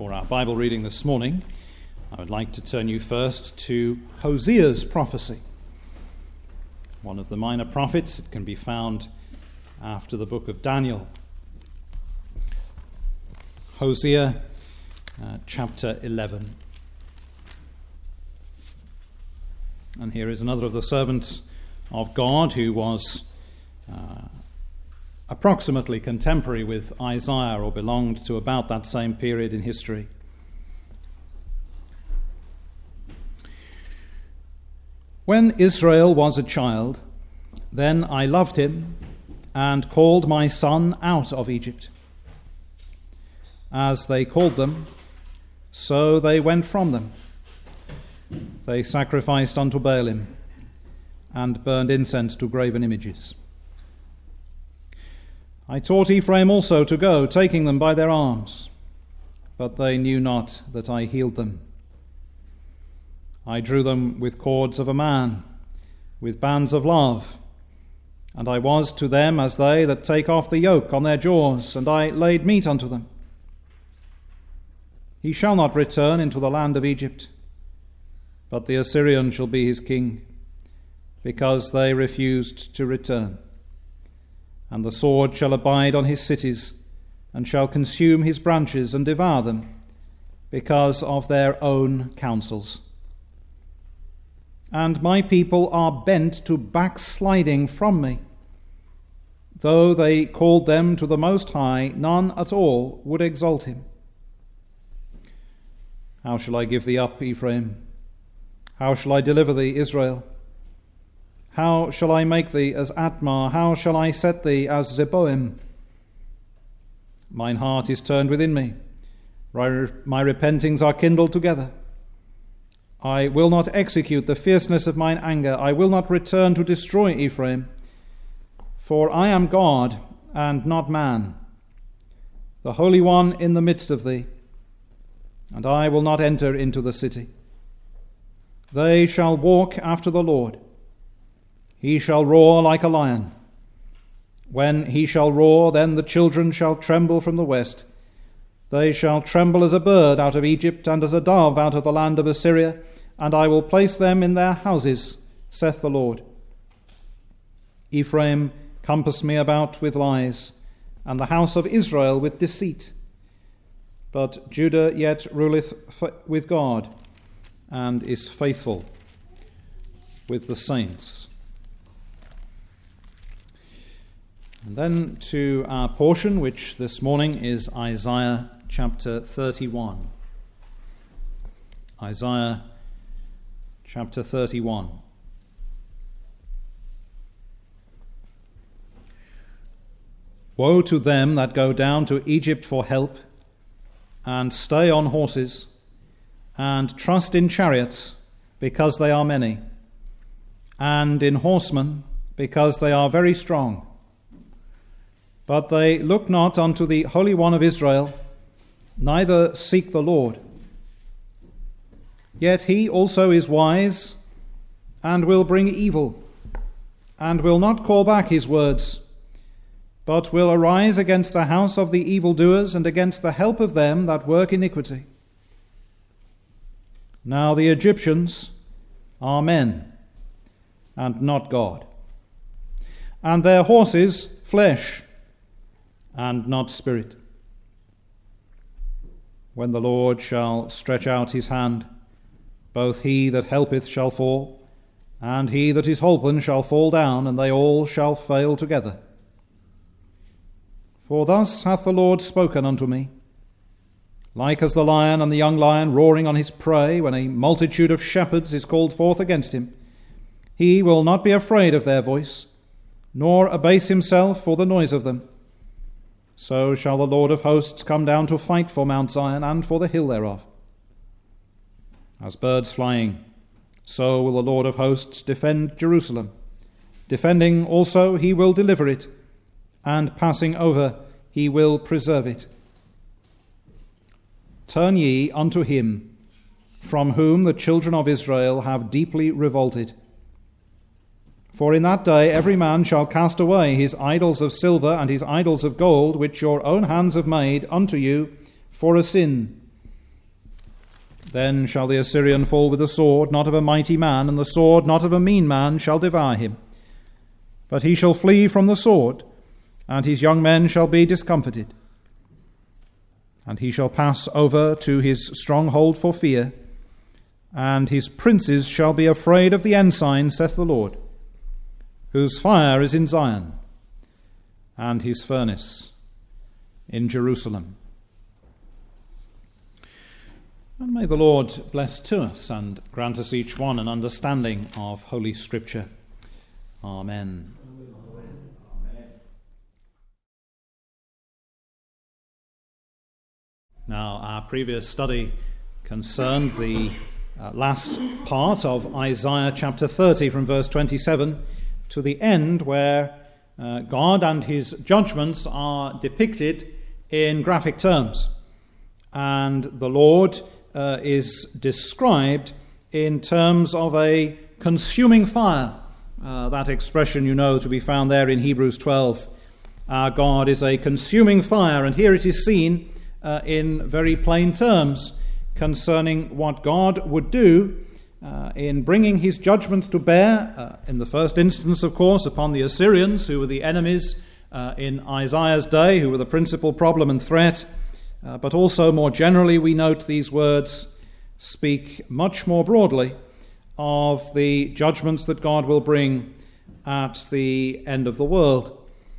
For our Bible reading this morning, I would like to turn you first to Hosea's prophecy. One of the minor prophets. It can be found after the book of Daniel. Hosea chapter 11. And here is another of the servants of God who was approximately contemporary with Isaiah, or belonged to about that same period in history. When Israel was a child, then I loved him and called my son out of Egypt. As they called them, so they went from them. They sacrificed unto Baalim and burned incense to graven images. I taught Ephraim also to go, taking them by their arms, but they knew not that I healed them. I drew them with cords of a man, with bands of love, and I was to them as they that take off the yoke on their jaws, and I laid meat unto them. He shall not return into the land of Egypt, but the Assyrian shall be his king, because they refused to return. And the sword shall abide on his cities, and shall consume his branches and devour them, because of their own counsels. And my people are bent to backsliding from me. Though they called them to the Most High, none at all would exalt him. How shall I give thee up, Ephraim? How shall I deliver thee, Israel? How shall I make thee as Atmar? How shall I set thee as Zeboim? Mine heart is turned within me. My repentings are kindled together. I will not execute the fierceness of mine anger. I will not return to destroy Ephraim. For I am God and not man, the Holy One in the midst of thee. And I will not enter into the city. They shall walk after the Lord. He shall roar like a lion. When he shall roar, then the children shall tremble from the west. They shall tremble as a bird out of Egypt, and as a dove out of the land of Assyria, and I will place them in their houses, saith the Lord. Ephraim compassed me about with lies, and the house of Israel with deceit. But Judah yet ruleth with God, and is faithful with the saints. And then to our portion, which this morning is Isaiah chapter 31. Isaiah chapter 31. Woe to them that go down to Egypt for help, and stay on horses, and trust in chariots, because they are many, and in horsemen, because they are very strong. But they look not unto the Holy One of Israel, neither seek the Lord. Yet he also is wise, and will bring evil, and will not call back his words, but will arise against the house of the evildoers, and against the help of them that work iniquity. Now the Egyptians are men, and not God, and their horses flesh, and not spirit. When the Lord shall stretch out his hand, both he that helpeth shall fall, and he that is holpen shall fall down, and they all shall fail together. For thus hath the Lord spoken unto me, like as the lion and the young lion roaring on his prey, when a multitude of shepherds is called forth against him. He will not be afraid of their voice, nor abase himself for the noise of them. So shall the Lord of hosts come down to fight for Mount Zion and for the hill thereof. As birds flying, so will the Lord of hosts defend Jerusalem. Defending also he will deliver it, and passing over he will preserve it. Turn ye unto him, from whom the children of Israel have deeply revolted. For in that day every man shall cast away his idols of silver and his idols of gold, which your own hands have made unto you for a sin, Then shall the Assyrian fall with the sword, not of a mighty man, and the sword not of a mean man shall devour him. But he shall flee from the sword, and his young men shall be discomfited. And he shall pass over to his stronghold for fear, and his princes shall be afraid of the ensign, saith the Lord, whose fire is in Zion, and his furnace in Jerusalem. And may the Lord bless to us and grant us each one an understanding of Holy Scripture. Amen. Now, our previous study concerned the last part of Isaiah chapter 30 from verse 27 to the end, where God and his judgments are depicted in graphic terms. And the Lord is described in terms of a consuming fire. That expression, you know, to be found there in Hebrews 12. Our God is a consuming fire, and here it is seen in very plain terms concerning what God would do in bringing his judgments to bear, in the first instance, of course, upon the Assyrians, who were the enemies in Isaiah's day, who were the principal problem and threat. But also more generally, we note these words speak much more broadly of the judgments that God will bring at the end of the world.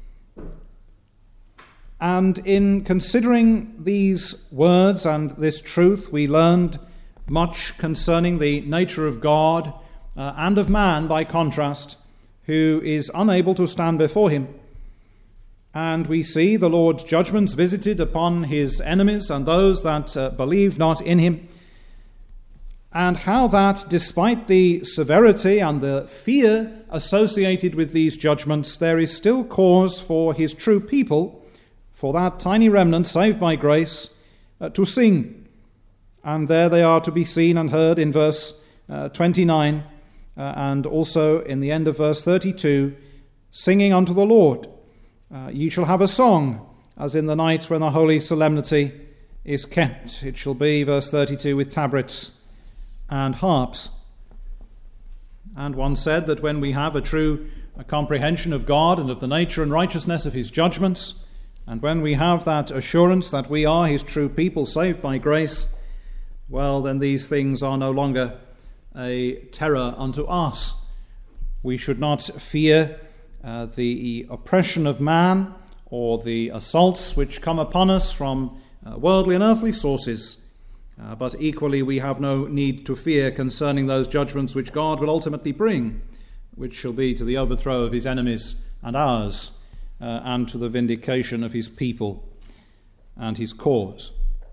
And in considering these words and this truth, we learned much concerning the nature of God and of man, by contrast, who is unable to stand before him. And we see the Lord's judgments visited upon his enemies and those that believe not in him, and how that, despite the severity and the fear associated with these judgments, there is still cause for his true people, for that tiny remnant saved by grace, to sing. And there they are to be seen and heard in verse 29, and also in the end of verse 32, singing unto the Lord. Ye shall have a song, as in the night when the holy solemnity is kept. It shall be, verse 32, with tabrets and harps. And one said that when we have a true comprehension of God and of the nature and righteousness of his judgments, and when we have that assurance that we are his true people saved by grace, well, then these things are no longer a terror unto us. We should not fear the oppression of man or the assaults which come upon us from worldly and earthly sources. But equally we have no need to fear concerning those judgments which God will ultimately bring, which shall be to the overthrow of his enemies and ours, and to the vindication of his people and his cause.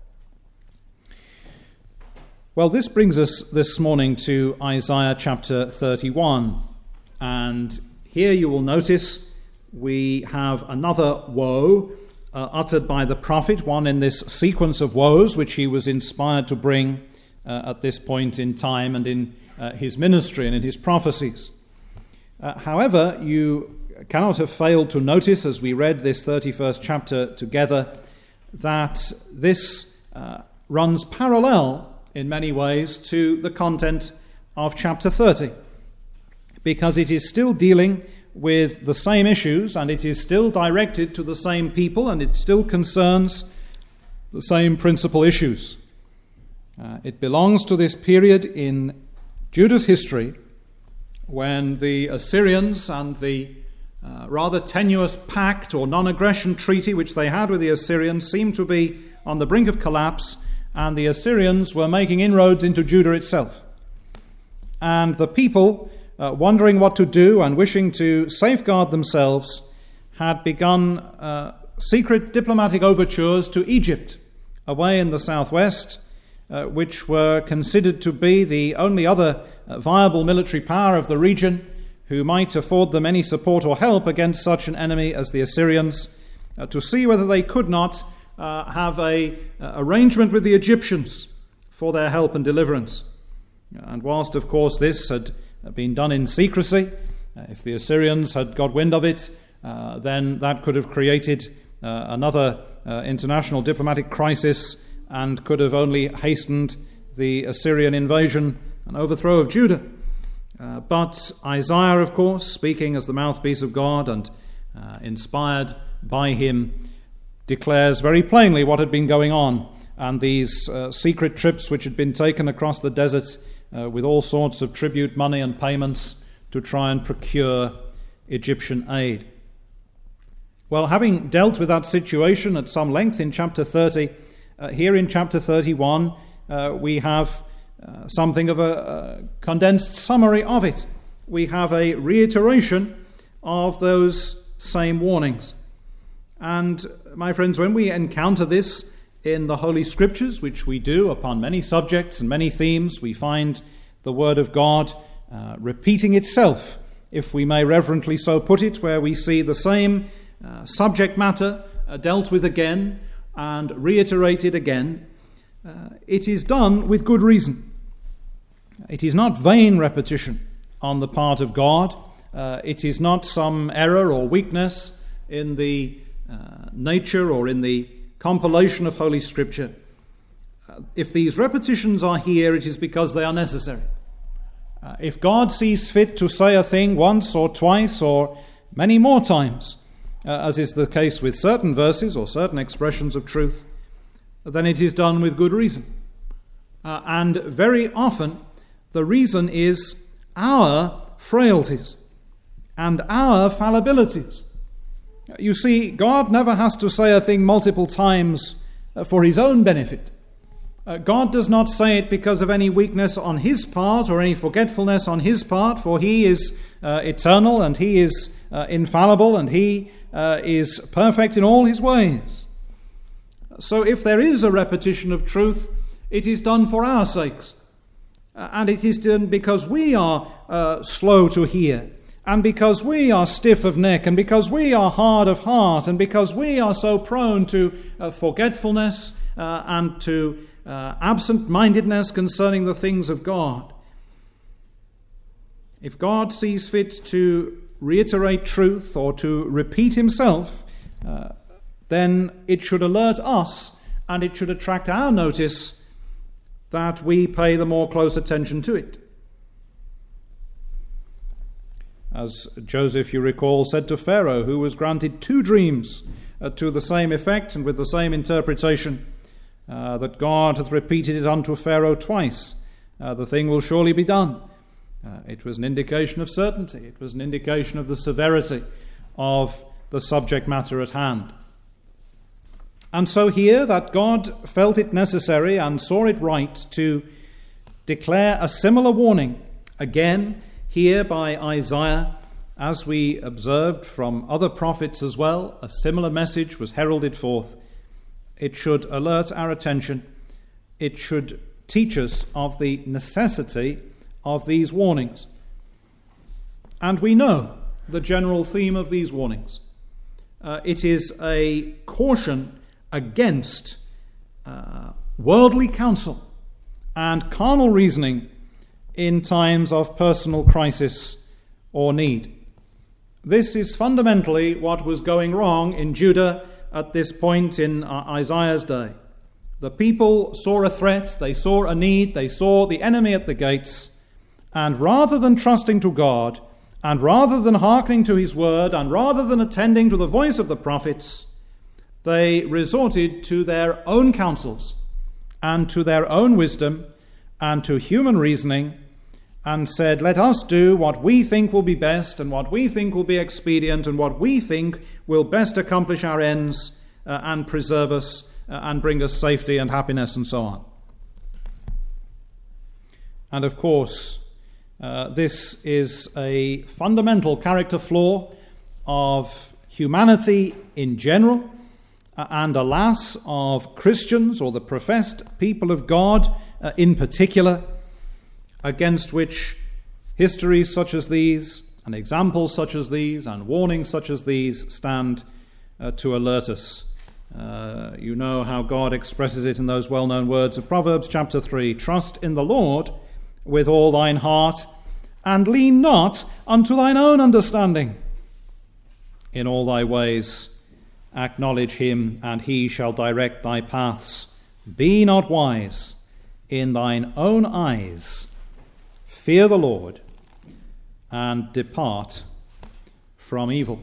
Well, this brings us this morning to Isaiah chapter 31, and here you will notice we have another woe uttered by the prophet, one in this sequence of woes which he was inspired to bring at this point in time and in his ministry and in his prophecies. However, you cannot have failed to notice, as we read this 31st chapter together, that this runs parallel in many ways to the content of chapter 30, because it is still dealing with the same issues, and it is still directed to the same people, and it still concerns the same principal issues. It belongs to this period in Judah's history when the Assyrians and the rather tenuous pact or non-aggression treaty which they had with the Assyrians seemed to be on the brink of collapse, and the Assyrians were making inroads into Judah itself. And the people, wondering what to do and wishing to safeguard themselves, had begun secret diplomatic overtures to Egypt, away in the southwest, which were considered to be the only other viable military power of the region, who might afford them any support or help against such an enemy as the Assyrians, to see whether they could not have an arrangement with the Egyptians for their help and deliverance. And whilst, of course, this had been done in secrecy, if the Assyrians had got wind of it, then that could have created another international diplomatic crisis and could have only hastened the Assyrian invasion and overthrow of Judah. But Isaiah, of course, speaking as the mouthpiece of God and inspired by him, declares very plainly what had been going on, and these secret trips which had been taken across the desert with all sorts of tribute money and payments to try and procure Egyptian aid. Well, having dealt with that situation at some length in chapter 30, here in chapter 31 we have something of a condensed summary of it. We have a reiteration of those same warnings. And, my friends, when we encounter this in the Holy Scriptures, which we do upon many subjects and many themes, we find the Word of God repeating itself, if we may reverently so put it, where we see the same subject matter dealt with again and reiterated again. It is done with good reason. It is not vain repetition on the part of God. It is not some error or weakness in the nature or in the compilation of Holy Scripture. If these repetitions are here, it is because they are necessary. If God sees fit to say a thing once or twice or many more times, as is the case with certain verses or certain expressions of truth, then it is done with good reason. And very often the reason is our frailties and our fallibilities. You see, God never has to say a thing multiple times for his own benefit. God does not say it because of any weakness on his part or any forgetfulness on his part, for he is eternal and he is infallible and he is perfect in all his ways. So if there is a repetition of truth, it is done for our sakes. And it is done because we are slow to hear, and because we are stiff of neck, and because we are hard of heart, and because we are so prone to forgetfulness and to absent-mindedness concerning the things of God. If God sees fit to reiterate truth or to repeat himself, then it should alert us and it should attract our notice that we pay the more close attention to it. As Joseph, you recall, said to Pharaoh, who was granted 2 dreams to the same effect and with the same interpretation, that God hath repeated it unto Pharaoh twice. The thing will surely be done. It was an indication of certainty. It was an indication of the severity of the subject matter at hand. And so here that God felt it necessary and saw it right to declare a similar warning, again here by Isaiah, as we observed from other prophets as well, a similar message was heralded forth. It should alert our attention. It should teach us of the necessity of these warnings. And we know the general theme of these warnings. It is a caution against worldly counsel and carnal reasoning in times of personal crisis or need. This is fundamentally what was going wrong in Judah at this point in Isaiah's day. The people saw a threat, they saw a need, they saw the enemy at the gates, and rather than trusting to God, and rather than hearkening to his word, and rather than attending to the voice of the prophets, they resorted to their own counsels and to their own wisdom and to human reasoning and said, let us do what we think will be best and what we think will be expedient and what we think will best accomplish our ends and preserve us and bring us safety and happiness and so on. And of course, this is a fundamental character flaw of humanity in general, and alas, of Christians or the professed people of God in particular, against which histories such as these, and examples such as these, and warnings such as these stand to alert us. You know how God expresses it in those well-known words of Proverbs chapter 3, trust in the Lord with all thine heart, and lean not unto thine own understanding. In all thy ways acknowledge him, and he shall direct thy paths. Be not wise in thine own eyes, fear the Lord, and depart from evil.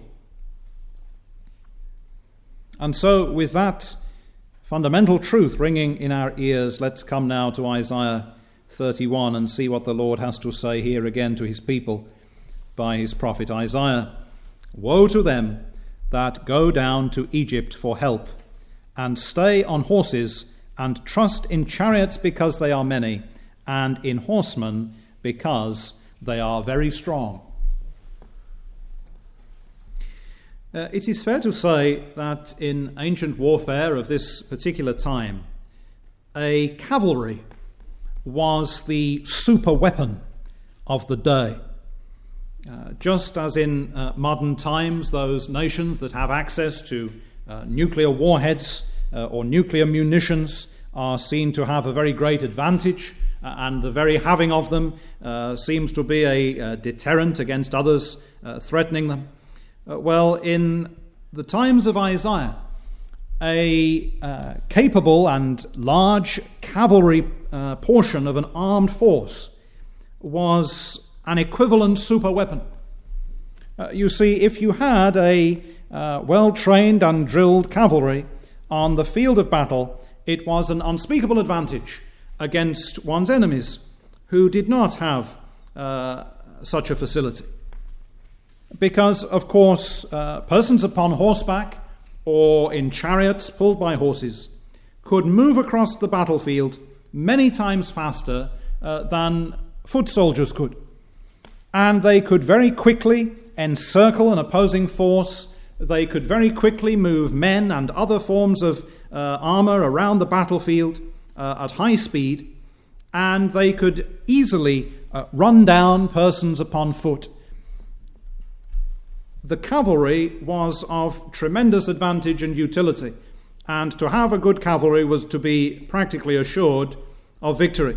And so, with that fundamental truth ringing in our ears, let's come now to Isaiah 31 and see what the Lord has to say here again to his people by his prophet Isaiah. Woe to them that go down to Egypt for help, and stay on horses, and trust in chariots because they are many, and in horsemen because they are very strong. It is fair to say that in ancient warfare of this particular time, a cavalry was the super weapon of the day. Just as in modern times, those nations that have access to nuclear warheads or nuclear munitions are seen to have a very great advantage, and the very having of them seems to be a deterrent against others threatening them. Well, in the times of Isaiah, a capable and large cavalry portion of an armed force was an equivalent super weapon. You see, if you had a well-trained and drilled cavalry on the field of battle, it was an unspeakable advantage against one's enemies who did not have such a facility. Because, of course, persons upon horseback or in chariots pulled by horses could move across the battlefield many times faster than foot soldiers could. And they could very quickly encircle an opposing force. They could very quickly move men and other forms of armor around the battlefield at high speed, and they could easily run down persons upon foot. The cavalry was of tremendous advantage and utility, and to have a good cavalry was to be practically assured of victory.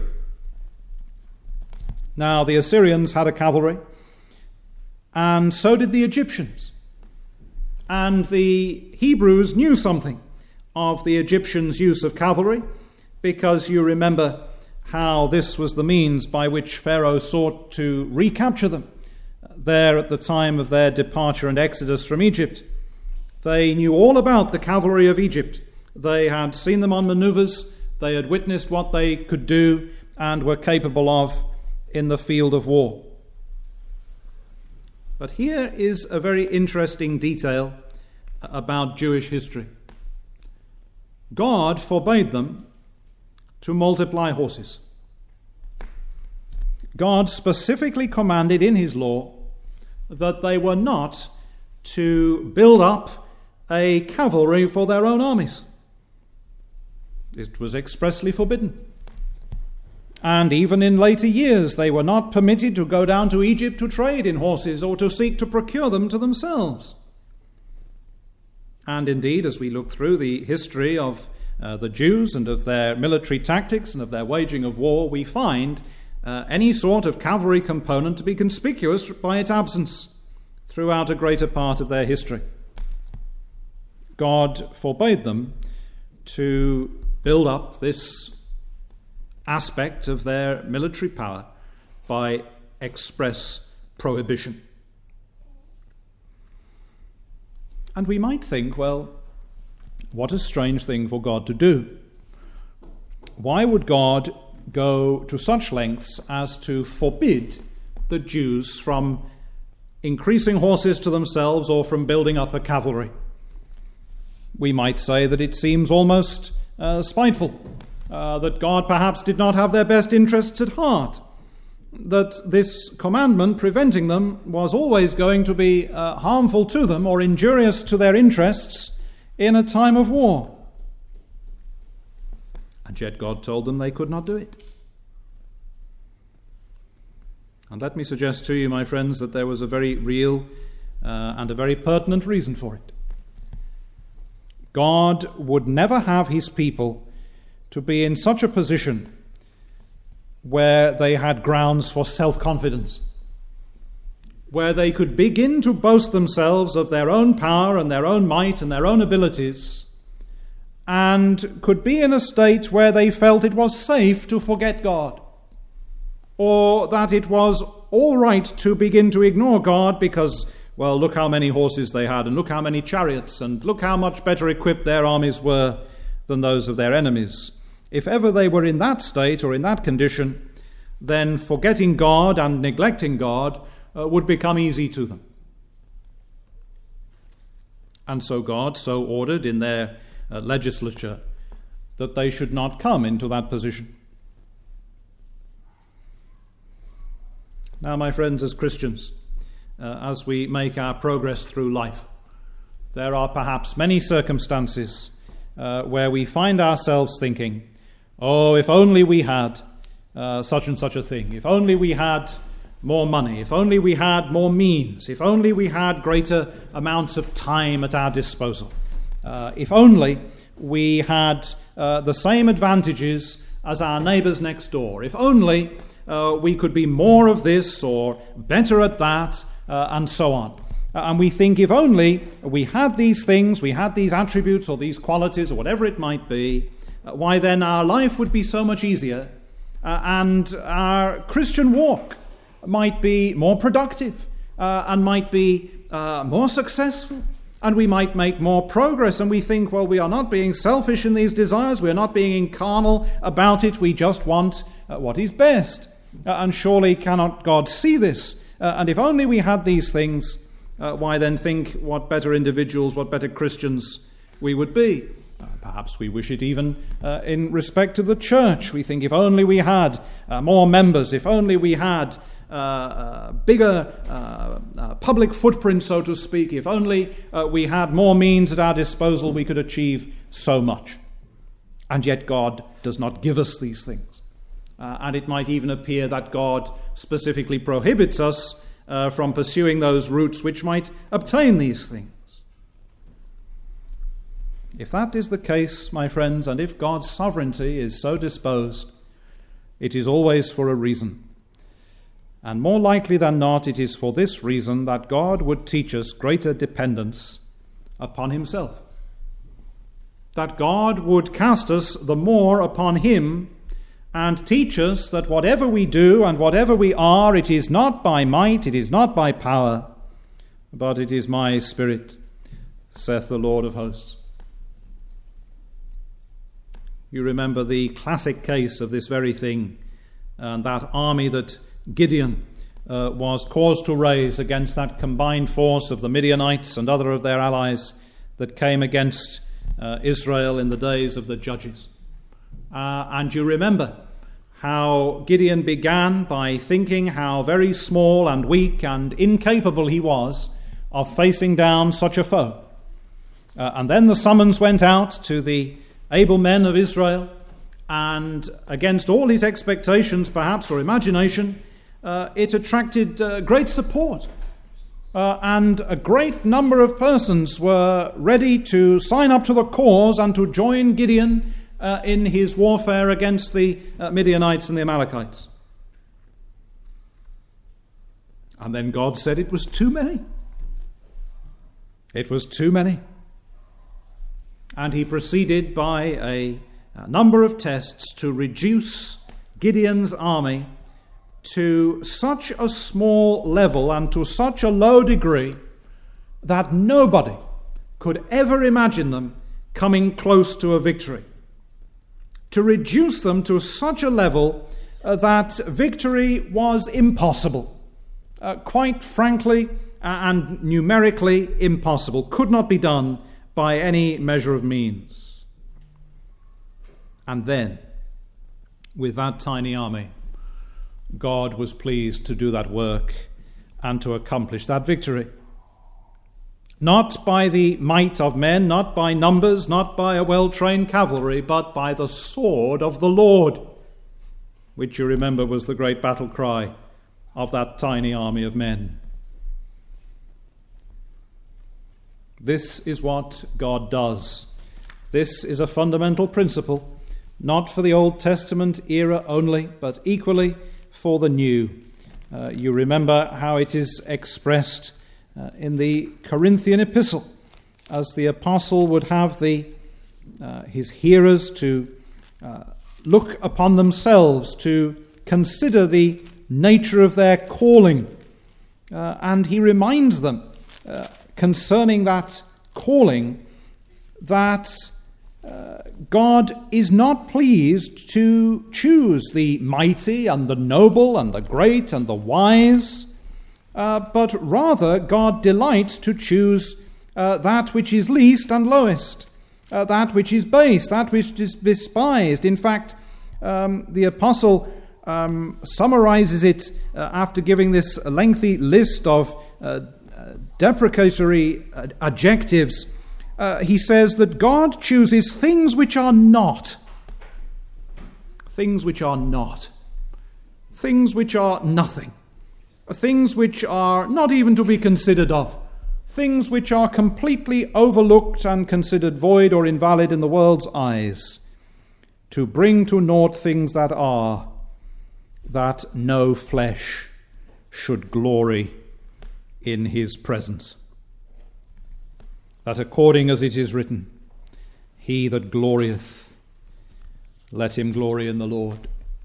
Now, the Assyrians had a cavalry, and so did the Egyptians. And the Hebrews knew something of the Egyptians' use of cavalry, because you remember how this was the means by which Pharaoh sought to recapture them there at the time of their departure and exodus from Egypt. They knew all about the cavalry of Egypt. They had seen them on maneuvers, they had witnessed what they could do and were capable of in the field of war. But here is a very interesting detail about Jewish history. God forbade them to multiply horses. God specifically commanded in his law that they were not to build up a cavalry for their own armies. It was expressly forbidden. And even in later years, they were not permitted to go down to Egypt to trade in horses or to seek to procure them to themselves. And indeed, as we look through the history of the Jews and of their military tactics and of their waging of war, we find any sort of cavalry component to be conspicuous by its absence throughout a greater part of their history. God forbade them to build up this aspect of their military power by express prohibition. And we might think, well, what a strange thing for God to do. Why would God go to such lengths as to forbid the Jews from increasing horses to themselves or from building up a cavalry? We might say that it seems almost spiteful, that God perhaps did not have their best interests at heart, that this commandment preventing them was always going to be harmful to them or injurious to their interests in a time of war. And yet God told them they could not do it. And let me suggest to you, my friends, that there was a very real and a very pertinent reason for it. God would never have his people to be in such a position where they had grounds for self-confidence, where they could begin to boast themselves of their own power and their own might and their own abilities, and could be in a state where they felt it was safe to forget God, or that it was all right to begin to ignore God because, well, look how many horses they had, and look how many chariots, and look how much better equipped their armies were than those of their enemies. If ever they were in that state or in that condition, then forgetting God and neglecting God would become easy to them. And so God so ordered in their legislature that they should not come into that position. Now, my friends, as Christians, as we make our progress through life, there are perhaps many circumstances where we find ourselves thinking, oh, if only we had such and such a thing, if only we had more money, if only we had more means, if only we had greater amounts of time at our disposal, if only we had the same advantages as our neighbours next door, if only we could be more of this or better at that, and so on. And we think if only we had these things, we had these attributes or these qualities or whatever it might be, why then our life would be so much easier and our Christian walk might be more productive and might be more successful, and we might make more progress. And we think, well, we are not being selfish in these desires, we are not being carnal about it, we just want what is best. And surely cannot God see this? And if only we had these things, why then think what better individuals, what better Christians we would be. Perhaps we wish it even in respect of the church. We think if only we had more members, if only we had bigger public footprint, so to speak, if only we had more means at our disposal, we could achieve so much. And yet God does not give us these things. And it might even appear that God specifically prohibits us from pursuing those routes which might obtain these things. If that is the case, my friends, and if God's sovereignty is so disposed, it is always for a reason. And more likely than not, it is for this reason that God would teach us greater dependence upon himself. That God would cast us the more upon him and teach us that whatever we do and whatever we are, it is not by might, it is not by power, but it is my Spirit, saith the Lord of hosts. You remember the classic case of this very thing, and that army that Gideon was caused to raise against that combined force of the Midianites and other of their allies that came against Israel in the days of the judges. And you remember how Gideon began by thinking how very small and weak and incapable he was of facing down such a foe. And then the summons went out to the able men of Israel, and against all his expectations, perhaps, or imagination, it attracted great support. And a great number of persons were ready to sign up to the cause and to join Gideon in his warfare against the Midianites and the Amalekites. And then God said it was too many. It was too many. And he proceeded by a number of tests to reduce Gideon's army to such a small level and to such a low degree that nobody could ever imagine them coming close to a victory. To reduce them to such a level that victory was impossible. Quite frankly and numerically impossible. Could not be done by any measure of means. And then, with that tiny army, God was pleased to do that work and to accomplish that victory. Not by the might of men, not by numbers, not by a well-trained cavalry, but by the sword of the Lord, which you remember was the great battle cry of that tiny army of men. This is what God does. This is a fundamental principle, not for the Old Testament era only, but equally for the New. You remember how it is expressed in the Corinthian epistle, as the apostle would have the his hearers to look upon themselves, to consider the nature of their calling. And he reminds them concerning that calling that God is not pleased to choose the mighty and the noble and the great and the wise, but rather God delights to choose that which is least and lowest, that which is base, that which is despised. In fact, the apostle summarizes it after giving this lengthy list of deprecatory adjectives. He says that God chooses things which are not. Things which are not. Things which are nothing. Things which are not even to be considered of. Things which are completely overlooked and considered void or invalid in the world's eyes, to bring to naught things that are, that no flesh should glory in his presence. That according as it is written, he that glorieth, let him glory in the Lord.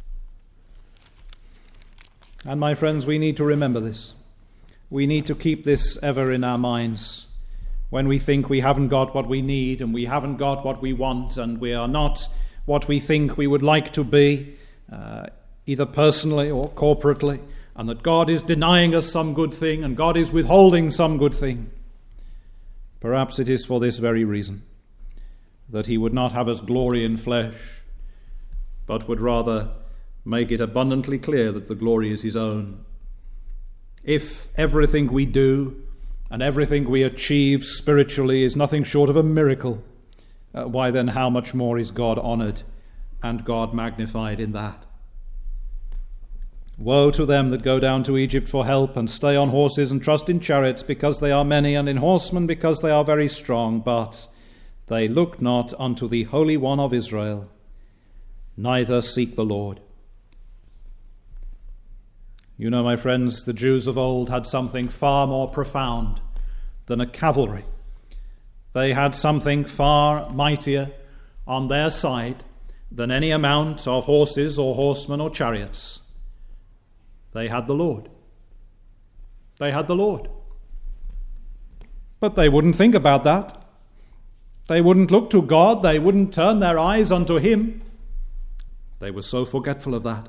And my friends, we need to remember this. We need to keep this ever in our minds when we think we haven't got what we need and we haven't got what we want and we are not what we think we would like to be, either personally or corporately, and that God is denying us some good thing and God is withholding some good thing. Perhaps it is for this very reason, that he would not have us glory in flesh, but would rather make it abundantly clear that the glory is his own. If everything we do and everything we achieve spiritually is nothing short of a miracle, why then how much more is God honoured and God magnified in that? Woe to them that go down to Egypt for help and stay on horses and trust in chariots because they are many, and in horsemen because they are very strong, but they look not unto the Holy One of Israel, neither seek the Lord. You know, my friends, the Jews of old had something far more profound than a cavalry. They had something far mightier on their side than any amount of horses or horsemen or chariots. They had the Lord. They had the Lord. But they wouldn't think about that. They wouldn't look to God. They wouldn't turn their eyes unto him. They were so forgetful of that.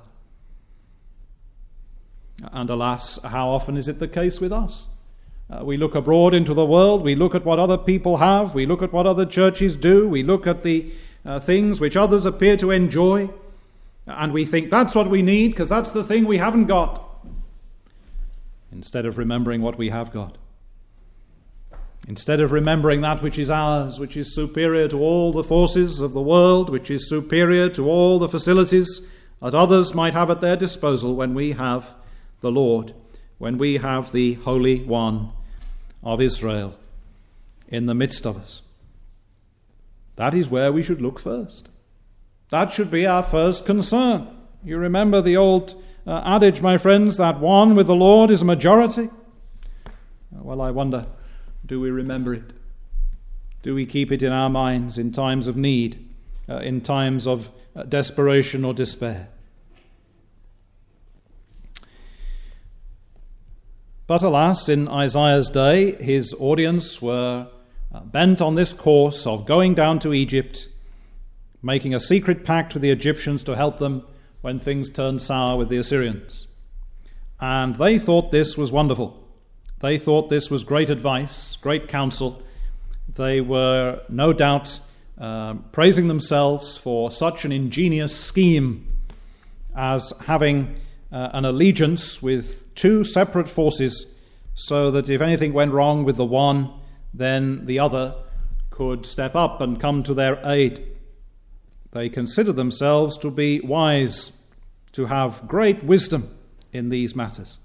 And alas, how often is it the case with us? We look abroad into the world, we look at what other people have, we look at what other churches do, we look at the things which others appear to enjoy, and we think that's what we need because that's the thing we haven't got, instead of remembering what we have got. Instead of remembering that which is ours, which is superior to all the forces of the world, which is superior to all the facilities that others might have at their disposal, when we have the Lord, when we have the Holy One of Israel in the midst of us. That is where we should look first. That should be our first concern. You remember the old adage, my friends, that one with the Lord is a majority? Well, I wonder, do we remember it? Do we keep it in our minds in times of need, in times of desperation or despair? But alas, in Isaiah's day, his audience were bent on this course of going down to Egypt, making a secret pact with the Egyptians to help them when things turned sour with the Assyrians. And they thought this was wonderful. They thought this was great advice, great counsel. They were no doubt praising themselves for such an ingenious scheme as having an allegiance with two separate forces, so that if anything went wrong with the one, then the other could step up and come to their aid. They consider themselves to be wise, to have great wisdom in these matters.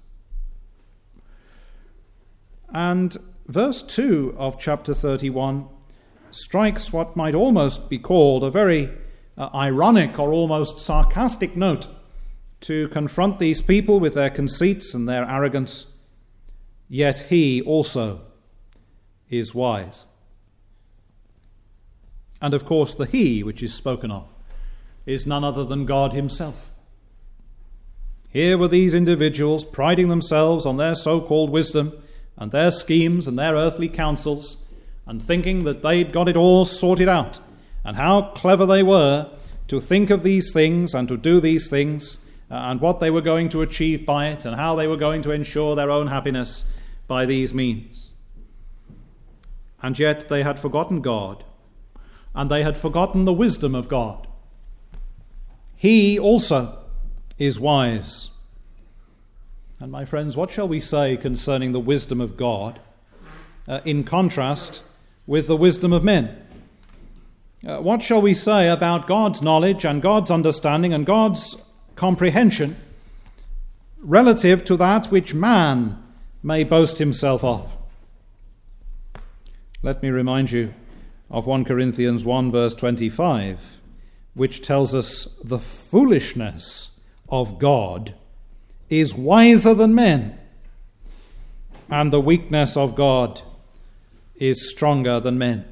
And verse 2 of chapter 31 strikes what might almost be called a very ironic or almost sarcastic note to confront these people with their conceits and their arrogance. Yet he also is wise. And of course the he which is spoken of is none other than God himself. Here were these individuals priding themselves on their so-called wisdom and their schemes and their earthly counsels, and thinking that they'd got it all sorted out, and how clever they were to think of these things and to do these things, and what they were going to achieve by it, and how they were going to ensure their own happiness by these means. And yet they had forgotten God, and they had forgotten the wisdom of God. He also is wise. And my friends, what shall we say concerning the wisdom of God in contrast with the wisdom of men? What shall we say about God's knowledge and God's understanding and God's comprehension relative to that which man may boast himself of? Let me remind you of 1 Corinthians 1 verse 25, which tells us the foolishness of God is wiser than men, and the weakness of God is stronger than men.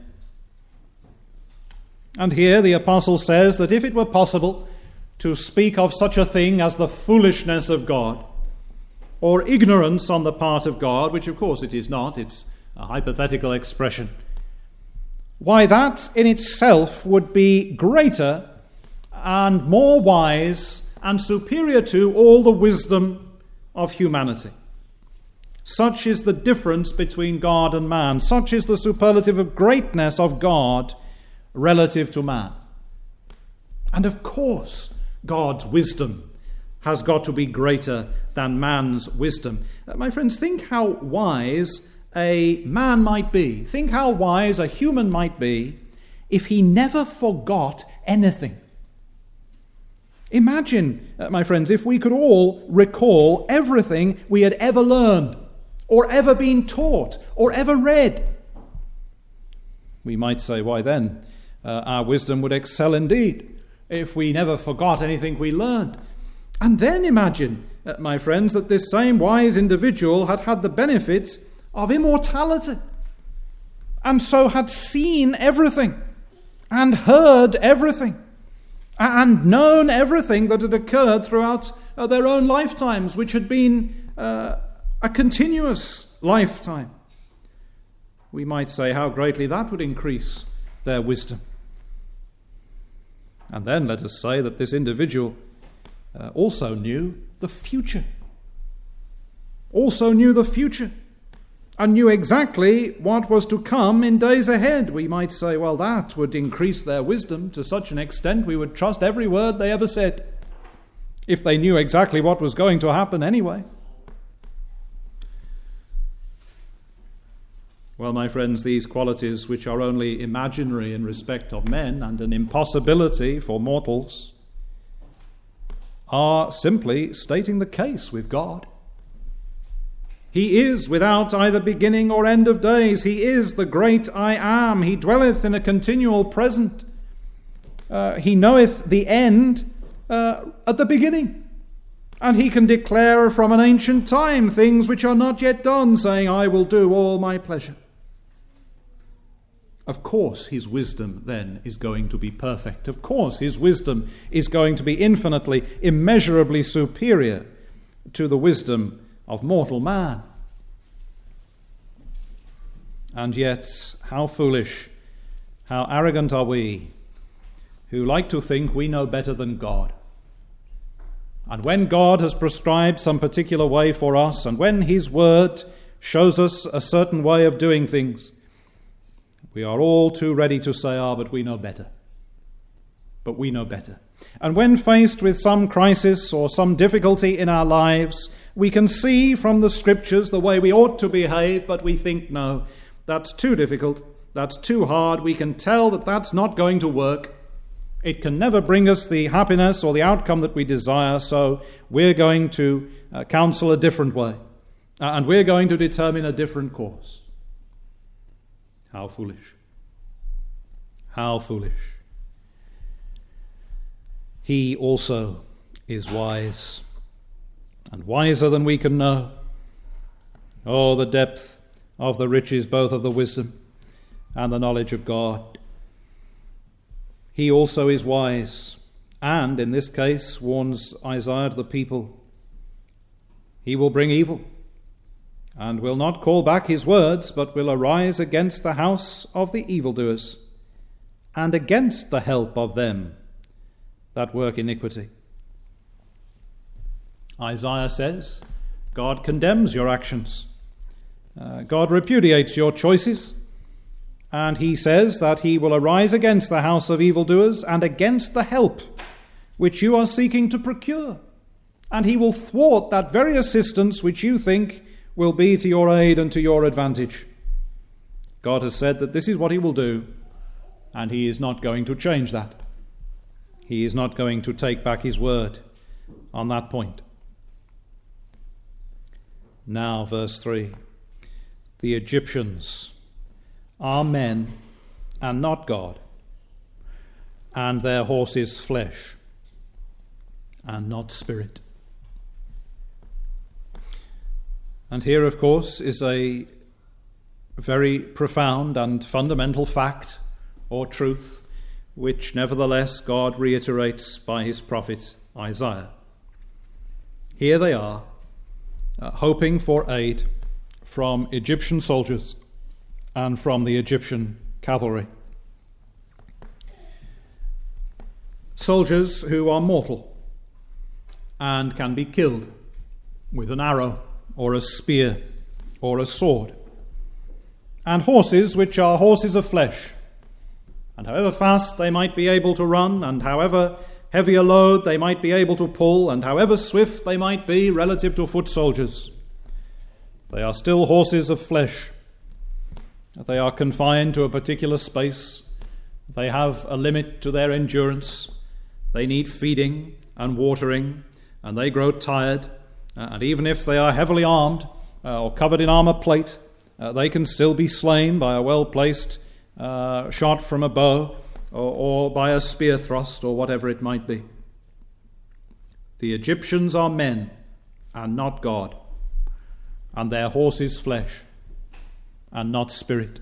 And here the apostle says that if it were possible to speak of such a thing as the foolishness of God, or ignorance on the part of God, which of course it is not, it's a hypothetical expression, why that in itself would be greater and more wise and superior to all the wisdom of humanity. Such is the difference between God and man. Such is the superlative of greatness of God relative to man. And of course, God's wisdom has got to be greater than man's wisdom. My friends, think how wise a man might be. Think how wise a human might be if he never forgot anything. Imagine, my friends, if we could all recall everything we had ever learned, or ever been taught, or ever read. We might say, why then, our wisdom would excel indeed if we never forgot anything we learned. And then imagine, my friends, that this same wise individual had had the benefit of immortality, and so had seen everything, and heard everything, and known everything that had occurred throughout their own lifetimes, which had been a continuous lifetime. We might say how greatly that would increase their wisdom. And then let us say that this individual also knew the future. Also knew the future. And knew exactly what was to come in days ahead. We might say, well, that would increase their wisdom to such an extent we would trust every word they ever said, if they knew exactly what was going to happen anyway. Well, my friends, these qualities, which are only imaginary in respect of men and an impossibility for mortals, are simply stating the case with God. He is without either beginning or end of days. He is the great I am. He dwelleth in a continual present. He knoweth the end at the beginning. And he can declare from an ancient time things which are not yet done, saying, I will do all my pleasure. Of course his wisdom then is going to be perfect. Of course his wisdom is going to be infinitely, immeasurably superior to the wisdom of mortal man. And yet, how foolish, how arrogant are we, who like to think we know better than God. And when God has prescribed some particular way for us, and when his word shows us a certain way of doing things, we are all too ready to say, but we know better. But we know better. And when faced with some crisis or some difficulty in our lives, we can see from the scriptures the way we ought to behave, but we think, no, that's too difficult, that's too hard. We can tell that that's not going to work. It can never bring us the happiness or the outcome that we desire, so we're going to counsel a different way, and we're going to determine a different course. How foolish. How foolish. He also is wise, and wiser than we can know. Oh, the depth of the riches both of the wisdom and the knowledge of God. he also is wise, and in this case warns Isaiah to the people. He will bring evil, and will not call back his words, but will arise against the house of the evildoers, and against the help of them that work iniquity. Isaiah says, God condemns your actions. God repudiates your choices. And he says that he will arise against the house of evildoers and against the help which you are seeking to procure. And he will thwart that very assistance which you think will be to your aid and to your advantage. God has said that this is what he will do, and he is not going to change that. He is not going to take back his word on that point. Now, verse 3. The Egyptians are men and not God, and their horse is flesh and not spirit. And here, of course, is a very profound and fundamental fact or truth, which nevertheless God reiterates by his prophet Isaiah. Here they are, hoping for aid from Egyptian soldiers and from the Egyptian cavalry. Soldiers who are mortal and can be killed with an arrow or a spear or a sword, and horses which are horses of flesh, and however fast they might be able to run, and however heavy a load they might be able to pull, and however swift they might be relative to foot soldiers, they are still horses of flesh. They are confined to a particular space. They have a limit to their endurance. They need feeding and watering, and they grow tired. And even if they are heavily armed or covered in armor plate, they can still be slain by a well-placed shot from a bow or by a spear thrust or whatever it might be. The Egyptians are men and not God, and their horse is flesh and not spirit.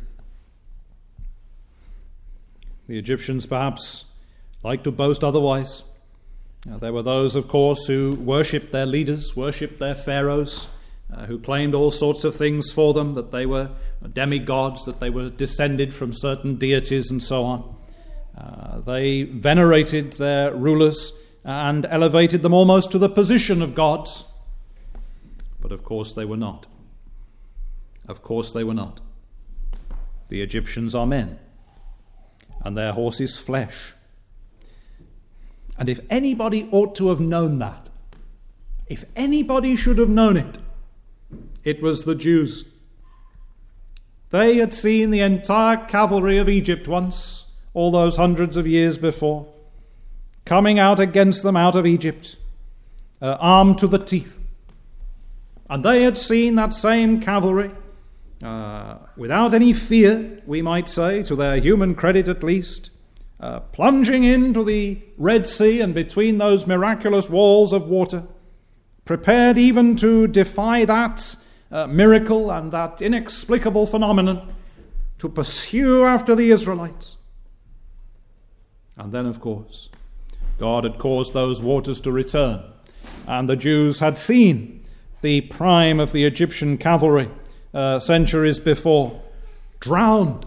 The Egyptians perhaps like to boast otherwise. There were those, of course, who worshipped their leaders, worshipped their pharaohs, who claimed all sorts of things for them, that they were demigods, that they were descended from certain deities and so on. They venerated their rulers and elevated them almost to the position of gods. But of course they were not. Of course they were not. The Egyptians are men, and their horse is flesh. And if anybody ought to have known that, if anybody should have known it, it was the Jews. They had seen the entire cavalry of Egypt once, all those hundreds of years before, coming out against them out of Egypt, armed to the teeth. And they had seen that same cavalry, without any fear, we might say, to their human credit at least, plunging into the Red Sea and between those miraculous walls of water, prepared even to defy that miracle and that inexplicable phenomenon, to pursue after the Israelites. And then, of course, God had caused those waters to return, and the Jews had seen the prime of the Egyptian cavalry centuries before, drowned.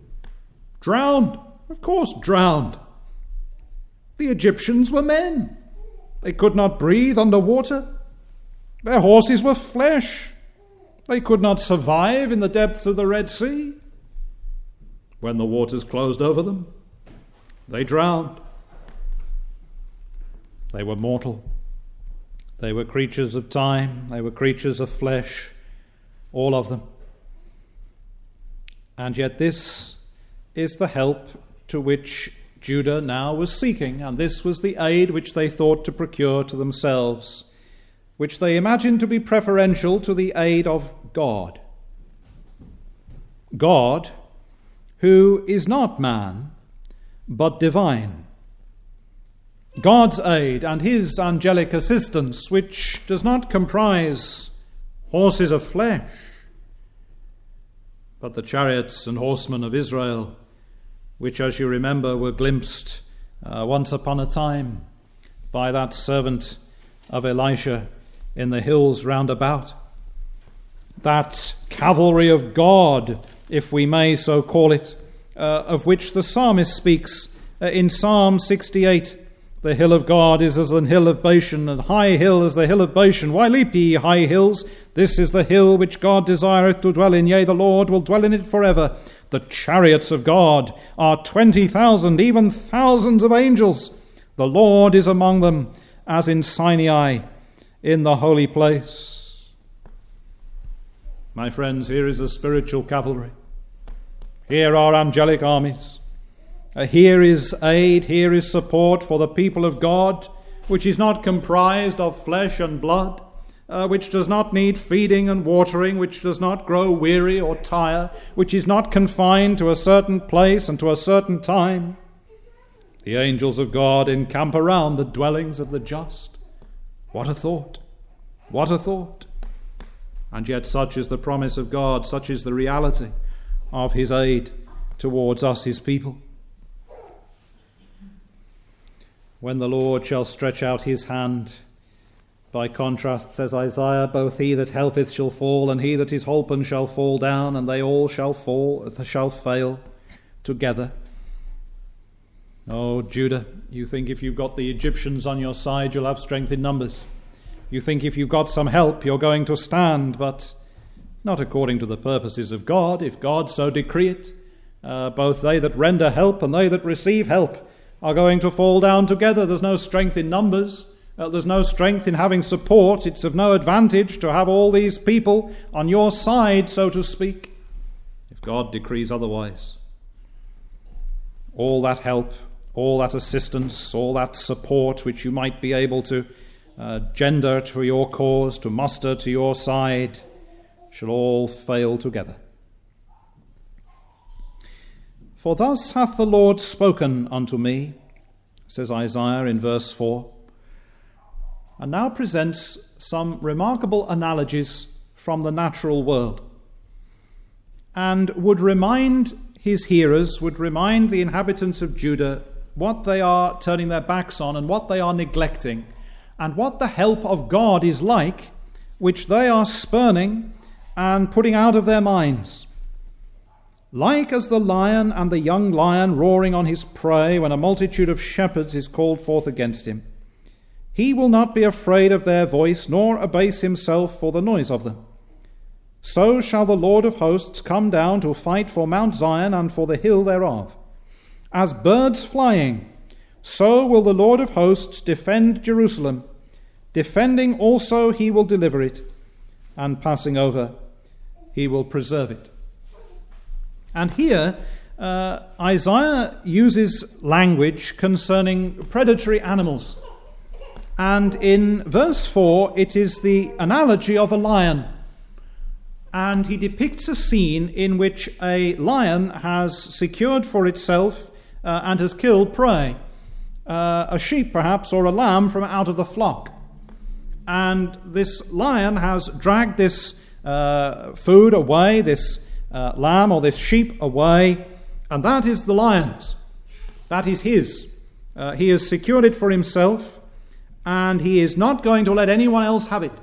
Of course, drowned. The Egyptians were men. They could not breathe under water. Their horses were flesh. They could not survive in the depths of the Red Sea. When the waters closed over them, they drowned. They were mortal. They were creatures of time. They were creatures of flesh, all of them. And yet this is the help to which Judah now was seeking, and this was the aid which they thought to procure to themselves, which they imagined to be preferential to the aid of God. God, who is not man, but divine. God's aid and his angelic assistance, which does not comprise horses of flesh, but the chariots and horsemen of Israel, which, as you remember, were glimpsed once upon a time by that servant of Elisha in the hills round about. That cavalry of God, if we may so call it, of which the psalmist speaks in Psalm 68. The hill of God is as the hill of Bashan, and high hill as the hill of Bashan. Why leap ye, high hills? This is the hill which God desireth to dwell in. Yea, the Lord will dwell in it forever. The chariots of God are 20,000, even thousands of angels. The Lord is among them, as in Sinai, in the holy place. My friends, here is a spiritual cavalry. Here are angelic armies. Here is aid, here is support for the people of God, which is not comprised of flesh and blood, which does not need feeding and watering, which does not grow weary or tire, which is not confined to a certain place and to a certain time. The angels of God encamp around the dwellings of the just. What a thought! What a thought! And yet such is the promise of God, such is the reality of his aid towards us, his people. When the Lord shall stretch out his hand, by contrast, says Isaiah, both he that helpeth shall fall, and he that is holpen shall fall down, and they all shall fail together. Oh, Judah, you think if you've got the Egyptians on your side, you'll have strength in numbers. You think if you've got some help, you're going to stand, but not according to the purposes of God. If God so decree it, both they that render help and they that receive help are going to fall down together. There's no strength in numbers. There's no strength in having support. It's of no advantage to have all these people on your side, so to speak, if God decrees otherwise. All that help, all that assistance, all that support which you might be able to gender to your cause, to muster to your side, shall all fail together. For thus hath the Lord spoken unto me, says Isaiah in verse 4, and now presents some remarkable analogies from the natural world, and would remind his hearers, would remind the inhabitants of Judah what they are turning their backs on and what they are neglecting, and what the help of God is like, which they are spurning and putting out of their minds. Like as the lion and the young lion roaring on his prey when a multitude of shepherds is called forth against him, he will not be afraid of their voice, nor abase himself for the noise of them. So shall the Lord of hosts come down to fight for Mount Zion and for the hill thereof. As birds flying, so will the Lord of hosts defend Jerusalem. Defending also he will deliver it, and passing over he will preserve it. And here Isaiah uses language concerning predatory animals. And in verse 4 it is the analogy of a lion. And he depicts a scene in which a lion has secured for itself and has killed prey, a sheep perhaps or a lamb from out of the flock. And this lion has dragged this food away, this lamb or this sheep away, and that is the lion's. That is his. He has secured it for himself, and he is not going to let anyone else have it.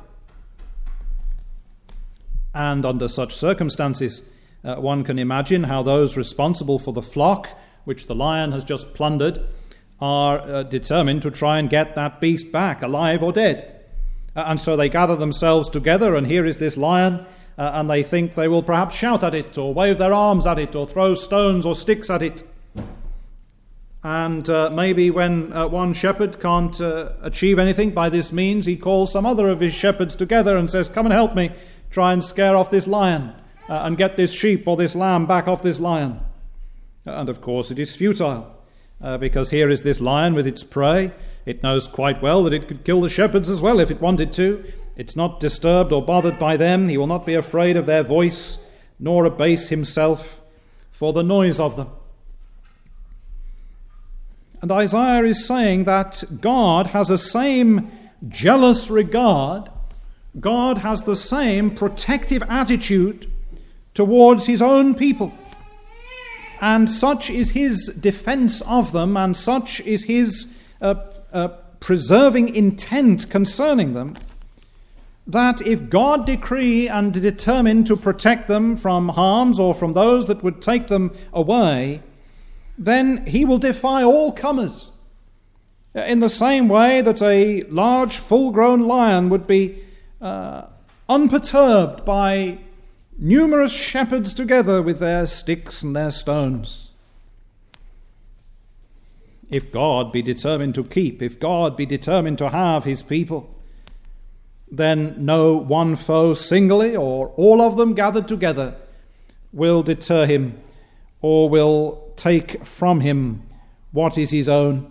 And under such circumstances, one can imagine how those responsible for the flock, which the lion has just plundered, are determined to try and get that beast back, alive or dead. And so they gather themselves together, and here is this lion, and they think they will perhaps shout at it, or wave their arms at it, or throw stones or sticks at it. And maybe when one shepherd can't achieve anything by this means, he calls some other of his shepherds together and says, "Come and help me, try and scare off this lion, and get this sheep or this lamb back off this lion." And of course it is futile, because here is this lion with its prey. It knows quite well that it could kill the shepherds as well if it wanted to. It's not disturbed or bothered by them. He will not be afraid of their voice, nor abase himself for the noise of them. And Isaiah is saying that God has the same jealous regard, God has the same protective attitude towards his own people. And such is his defense of them, and such is his preserving intent concerning them, that if God decree and determine to protect them from harms or from those that would take them away, then he will defy all comers. In the same way that a large full-grown lion would be unperturbed by numerous shepherds together with their sticks and their stones. If God be determined to keep, if God be determined to have his people, then no one foe singly or all of them gathered together will deter him or will take from him what is his own.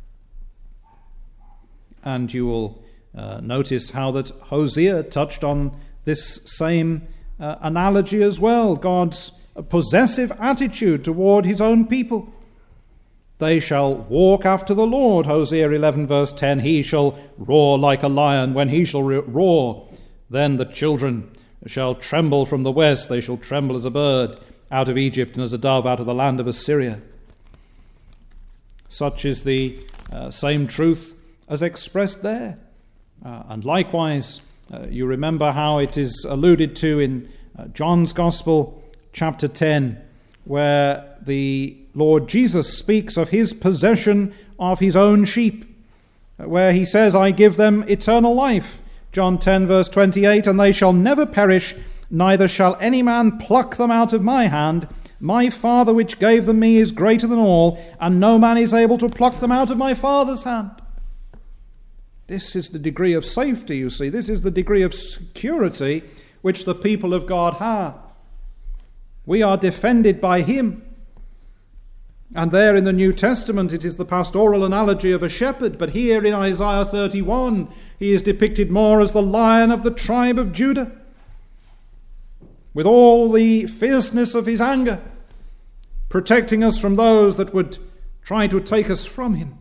And you will notice how that Hosea touched on this same analogy as well, God's possessive attitude toward his own people. They shall walk after the Lord, Hosea 11 verse 10. He shall roar like a lion. When he shall roar, then the children shall tremble from the west. They shall tremble as a bird out of Egypt and as a dove out of the land of Assyria. Such is the same truth as expressed there. And likewise, you remember how it is alluded to in John's Gospel, chapter 10, where the Lord Jesus speaks of his possession of his own sheep, where he says, I give them eternal life. John 10 verse 28, and they shall never perish, neither shall any man pluck them out of my hand. My Father which gave them me is greater than all, and no man is able to pluck them out of my Father's hand. This is the degree of safety, you see. This is the degree of security which the people of God have. We are defended by him. And there in the New Testament it is the pastoral analogy of a shepherd, but here in Isaiah 31 he is depicted more as the lion of the tribe of Judah, with all the fierceness of his anger, protecting us from those that would try to take us from him.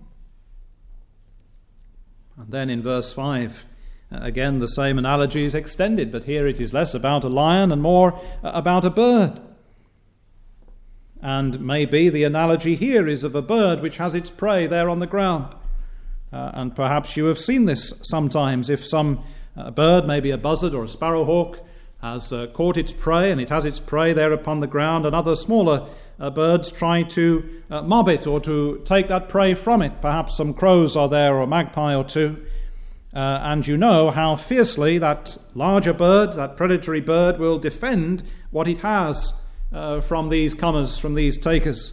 And then in verse 5, again the same analogy is extended, but here it is less about a lion and more about a bird. And maybe the analogy here is of a bird which has its prey there on the ground. And perhaps you have seen this sometimes. If some bird, maybe a buzzard or a sparrowhawk, has caught its prey and it has its prey there upon the ground, and other smaller birds try to mob it or to take that prey from it. Perhaps some crows are there or a magpie or two. And you know how fiercely that larger bird, that predatory bird, will defend what it has from these comers, from these takers.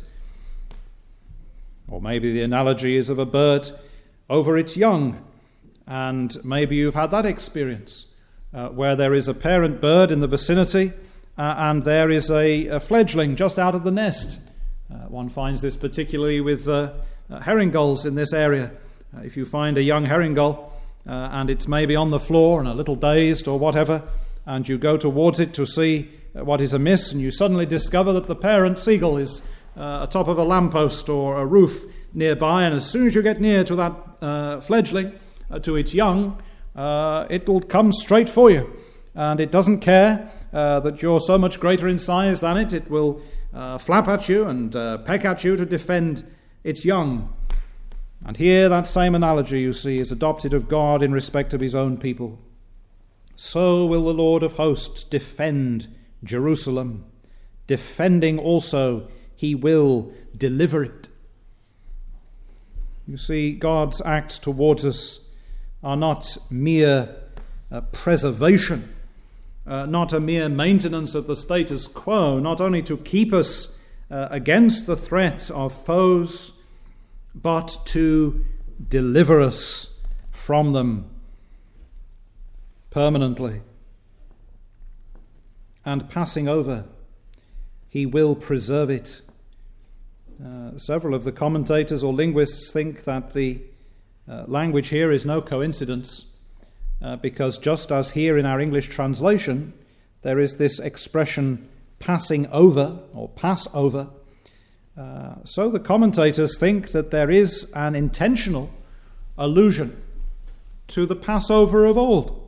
Or maybe the analogy is of a bird over its young, and maybe you've had that experience where there is a parent bird in the vicinity and there is a fledgling just out of the nest. One finds this particularly with herring gulls in this area. If you find a young herring gull and it's maybe on the floor and a little dazed or whatever, and you go towards it to see what is amiss, and you suddenly discover that the parent seagull is atop of a lamppost or a roof nearby, and as soon as you get near to that fledgling, to its young, it will come straight for you, and it doesn't care that you're so much greater in size than it. It will flap at you and peck at you to defend its young. And here that same analogy, you see, is adopted of God in respect of his own people. So will the Lord of hosts defend Jerusalem. Defending also, he will deliver it. You see, God's acts towards us are not mere preservation, not a mere maintenance of the status quo, not only to keep us against the threat of foes, but to deliver us from them permanently. And passing over, he will preserve it. Several of the commentators or linguists think that the language here is no coincidence, because just as here in our English translation there is this expression passing over or pass over, so the commentators think that there is an intentional allusion to the Passover of old,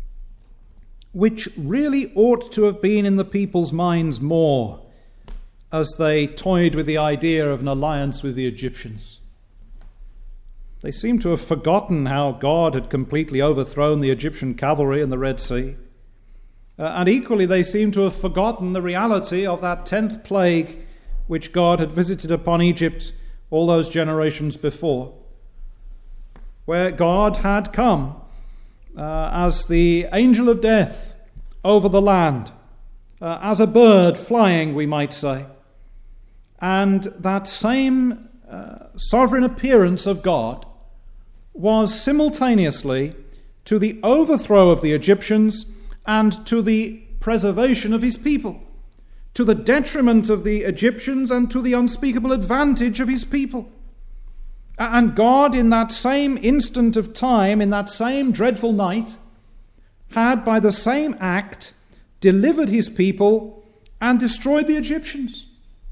which really ought to have been in the people's minds more as they toyed with the idea of an alliance with the Egyptians. They seem to have forgotten how God had completely overthrown the Egyptian cavalry in the Red Sea. And equally, they seem to have forgotten the reality of that 10th plague which God had visited upon Egypt all those generations before, where God had come as the angel of death over the land, as a bird flying, we might say. And that same sovereign appearance of God was simultaneously to the overthrow of the Egyptians and to the preservation of his people, to the detriment of the Egyptians and to the unspeakable advantage of his people. And God, in that same instant of time, in that same dreadful night, had by the same act delivered his people and destroyed the Egyptians.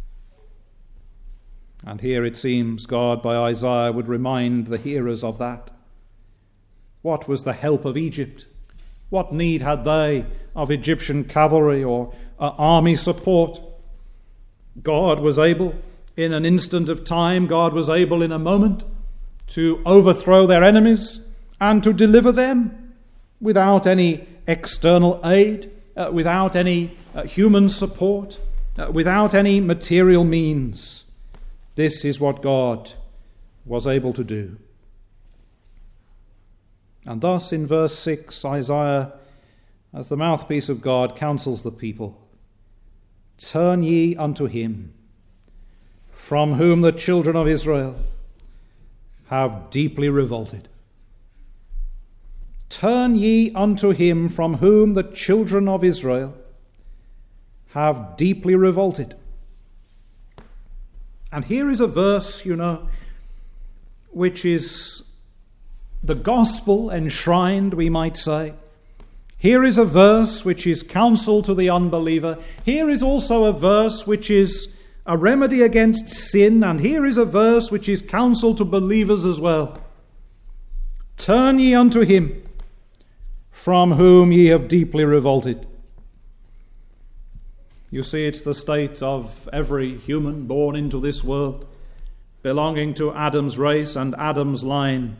And here it seems God by Isaiah would remind the hearers of that. What was the help of Egypt? What need had they of Egyptian cavalry or army support? God was able in an instant of time, God was able in a moment to overthrow their enemies and to deliver them without any external aid, without any human support, without any material means. This is what God was able to do. And thus in verse 6, Isaiah, as the mouthpiece of God, counsels the people, "Turn ye unto him, from whom the children of Israel have deeply revolted." Turn ye unto him, from whom the children of Israel have deeply revolted. And here is a verse, which is the gospel enshrined, we might say. Here is a verse which is counsel to the unbeliever. Here is also a verse which is a remedy against sin. And here is a verse which is counsel to believers as well. Turn ye unto him, from whom ye have deeply revolted. You see, it's the state of every human born into this world, belonging to Adam's race and Adam's line.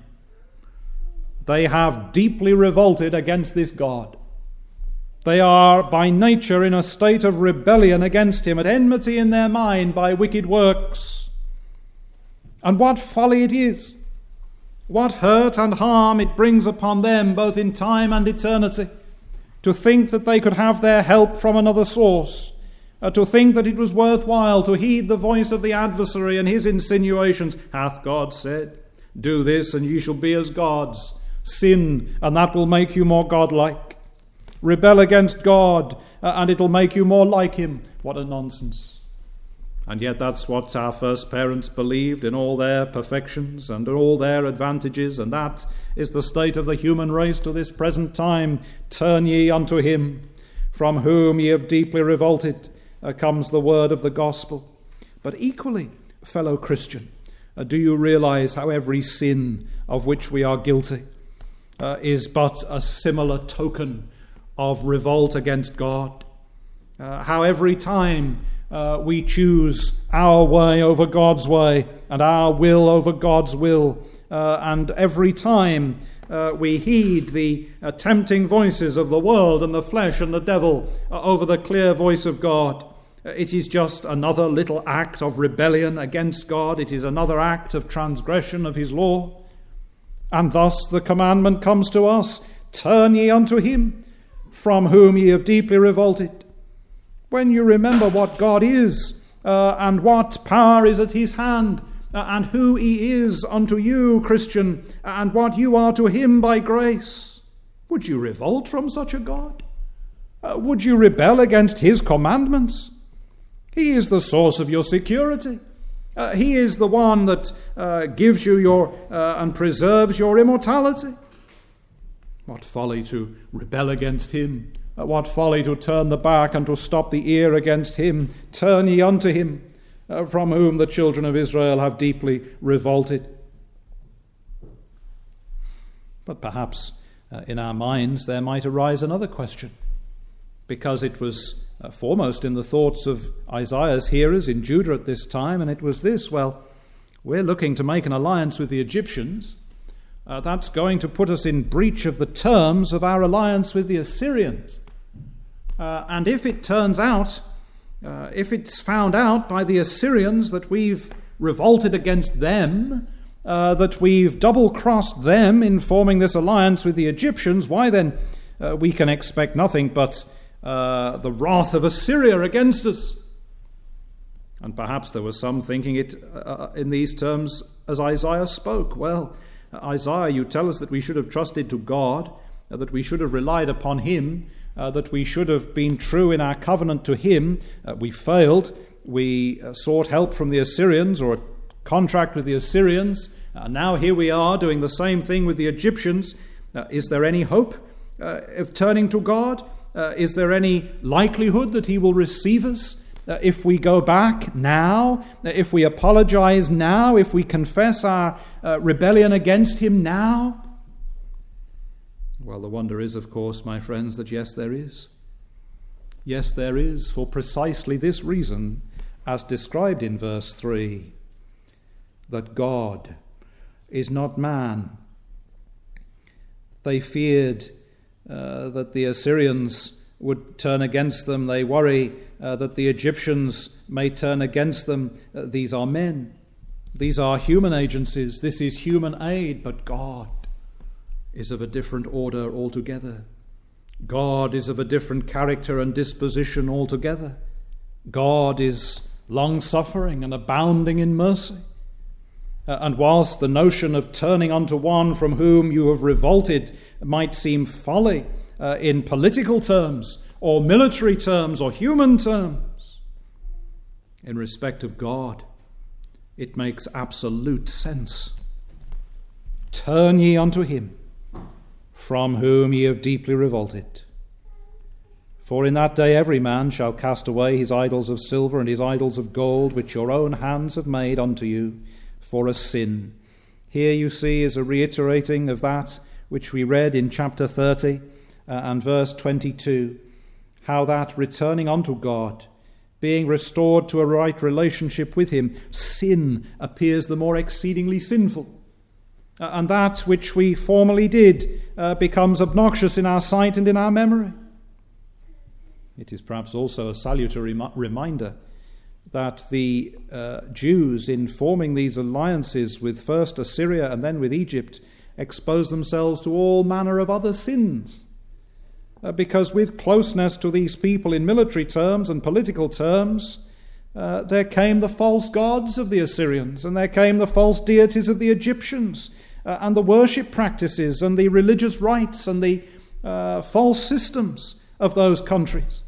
They have deeply revolted against this God. They are by nature in a state of rebellion against him, at enmity in their mind by wicked works. And what folly it is, what hurt and harm it brings upon them, both in time and eternity, to think that they could have their help from another source, to think that it was worthwhile to heed the voice of the adversary and his insinuations. Hath God said, do this and ye shall be as gods. Sin, and that will make you more godlike. Rebel against God, and it'll make you more like him. What a nonsense. And yet that's what our first parents believed in all their perfections and all their advantages, and that is the state of the human race to this present time. Turn ye unto him, from whom ye have deeply revolted, comes the word of the gospel. But equally, fellow Christian, do you realize how every sin of which we are guilty is but a similar token of revolt against God? How every time we choose our way over God's way and our will over God's will, and every time we heed the tempting voices of the world and the flesh and the devil over the clear voice of God, it is just another little act of rebellion against God. It is another act of transgression of his law. And thus the commandment comes to us, turn ye unto him, from whom ye have deeply revolted. When you remember what God is, and what power is at his hand, and who he is unto you, Christian, and what you are to him by grace, would you revolt from such a God? Would you rebel against his commandments? He is the source of your security. He is the one that gives you your and preserves your immortality. What folly to rebel against him. What folly to turn the back and to stop the ear against him. Turn ye unto him, from whom the children of Israel have deeply revolted. But perhaps in our minds there might arise another question. because it was foremost in the thoughts of Isaiah's hearers in Judah at this time, and it was this: well, we're looking to make an alliance with the Egyptians. That's going to put us in breach of the terms of our alliance with the Assyrians. And if it turns out, if it's found out by the Assyrians that we've revolted against them, that we've double-crossed them in forming this alliance with the Egyptians, why then we can expect nothing but the wrath of Assyria against us. And perhaps there was some thinking it in these terms as Isaiah spoke. Well, Isaiah, you tell us that we should have trusted to God, that we should have relied upon him, that we should have been true in our covenant to him. We failed. We sought help from the Assyrians, or a contract with the Assyrians. Now here we are doing the same thing with the Egyptians. Is there any hope of turning to God? Is there any likelihood that he will receive us if we go back now, if we apologize now, if we confess our rebellion against him now? Well, the wonder is, of course, my friends, that yes, there is. Yes, there is, for precisely this reason, as described in verse 3, that God is not man. They feared that the Assyrians would turn against them. They worry that the Egyptians may turn against them. These are men. These are human agencies. This is human aid, but God is of a different order altogether. God is of a different character and disposition altogether. God is long-suffering and abounding in mercy. And whilst the notion of turning unto one from whom you have revolted might seem folly in political terms or military terms or human terms, in respect of God, it makes absolute sense. Turn ye unto him, from whom ye have deeply revolted. For in that day every man shall cast away his idols of silver and his idols of gold, which your own hands have made unto you for a sin. Here you see is a reiterating of that which we read in chapter 30 and verse 22, how that returning unto God, being restored to a right relationship with him, sin appears the more exceedingly sinful. And that which we formerly did becomes obnoxious in our sight and in our memory. It is perhaps also a salutary reminder that the Jews, in forming these alliances with first Assyria and then with Egypt, expose themselves to all manner of other sins. Because with closeness to these people in military terms and political terms, there came the false gods of the Assyrians, and there came the false deities of the Egyptians, and the worship practices and the religious rites and the false systems of those countries.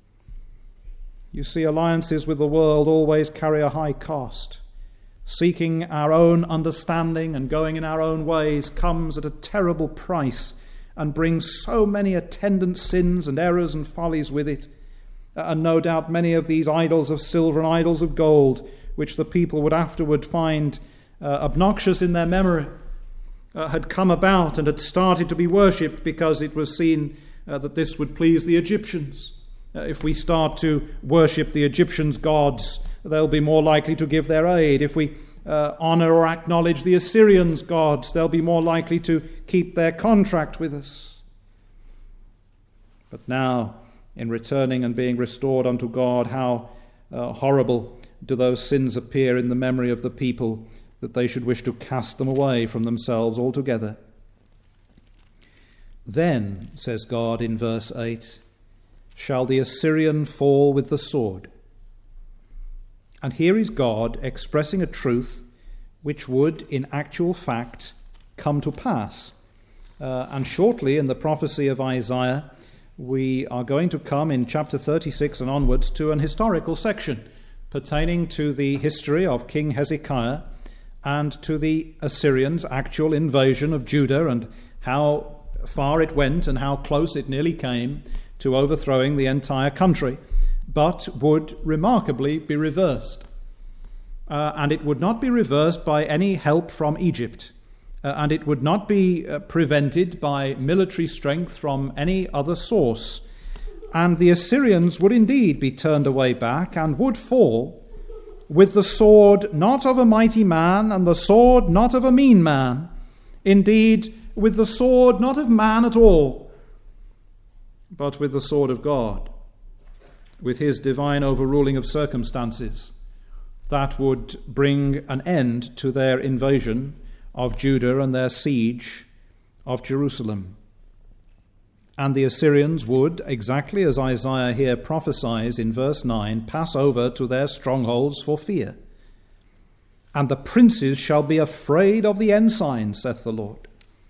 You see, alliances with the world always carry a high cost. Seeking our own understanding and going in our own ways comes at a terrible price and brings so many attendant sins and errors and follies with it. And no doubt many of these idols of silver and idols of gold, which the people would afterward find obnoxious in their memory, had come about and had started to be worshipped because it was seen that this would please the Egyptians. If we start to worship the Egyptians' gods, they'll be more likely to give their aid. If we honor or acknowledge the Assyrians' gods, they'll be more likely to keep their contract with us. But now, in returning and being restored unto God, how horrible do those sins appear in the memory of the people, that they should wish to cast them away from themselves altogether. Then, says God in verse 8, shall the Assyrian fall with the sword. And here is God expressing a truth which would, in actual fact, come to pass. And shortly in the prophecy of Isaiah, we are going to come in chapter 36 and onwards to an historical section pertaining to the history of King Hezekiah and to the Assyrians' actual invasion of Judah and how far it went and how close it nearly came to overthrowing the entire country, but would remarkably be reversed. And it would not be reversed by any help from Egypt, and it would not be prevented by military strength from any other source. and the Assyrians would indeed be turned away back and would fall with the sword not of a mighty man and the sword not of a mean man, indeed with the sword not of man at all, but with the sword of God, with his divine overruling of circumstances that would bring an end to their invasion of Judah and their siege of Jerusalem. And the Assyrians would, exactly as Isaiah here prophesies in verse 9, pass over to their strongholds for fear. And the princes shall be afraid of the ensign, saith the Lord.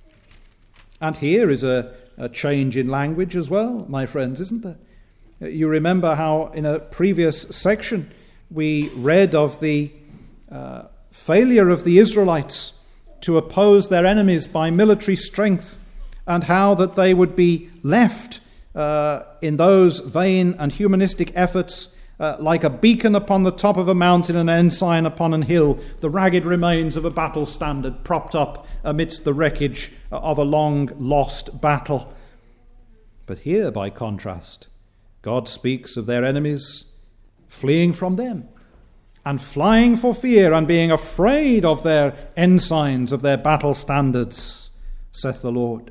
And here is a change in language as well, my friends, isn't there? You remember how in a previous section we read of the failure of the Israelites to oppose their enemies by military strength, and how that they would be left in those vain and humanistic efforts like a beacon upon the top of a mountain and an ensign upon an hill, the ragged remains of a battle standard propped up amidst the wreckage of a long lost battle. But here, by contrast, God speaks of their enemies fleeing from them and flying for fear and being afraid of their ensigns, of their battle standards, saith the Lord.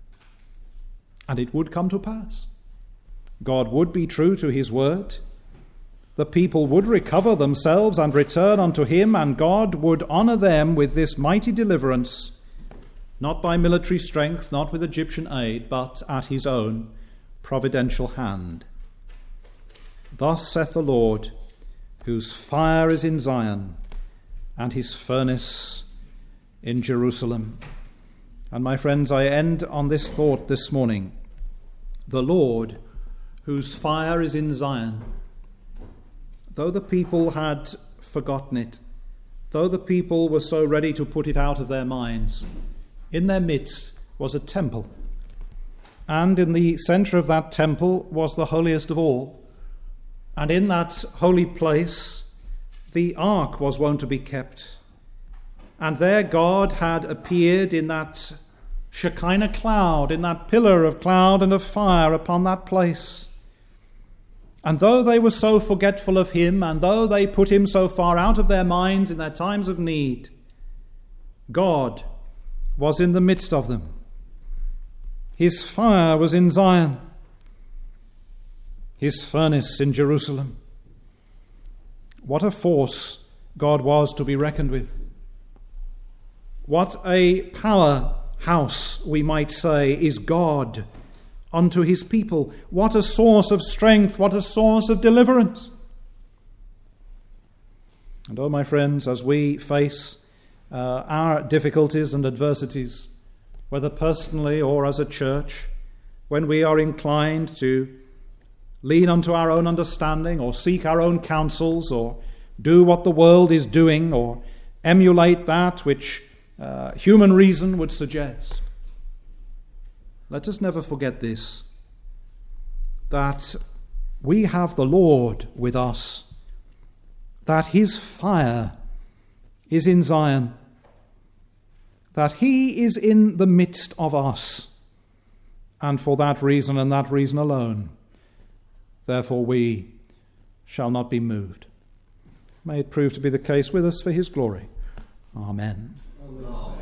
And it would come to pass. God would be true to his word. The people would recover themselves and return unto him, and God would honor them with this mighty deliverance, not by military strength, not with Egyptian aid, but at his own providential hand. Thus saith the Lord, whose fire is in Zion, and his furnace in Jerusalem. And my friends, I end on this thought this morning. The Lord, whose fire is in Zion. Though the people had forgotten it, though the people were so ready to put it out of their minds, in their midst was a temple. And in the center of that temple was the holiest of all. And in that holy place, the ark was wont to be kept. And there God had appeared in that Shekinah cloud, in that pillar of cloud and of fire upon that place. And though they were so forgetful of him, and though they put him so far out of their minds in their times of need, God was in the midst of them. His fire was in Zion, his furnace in Jerusalem. What a force God was to be reckoned with. What a powerhouse, we might say, is God unto his people. What a source of strength, what a source of deliverance. And oh, my friends, as we face our difficulties and adversities, whether personally or as a church, when we are inclined to lean unto our own understanding or seek our own counsels or do what the world is doing or emulate that which human reason would suggest, let us never forget this, that we have the Lord with us, that his fire is in Zion, that he is in the midst of us, and for that reason and that reason alone, therefore we shall not be moved. May it prove to be the case with us for his glory. Amen. Amen.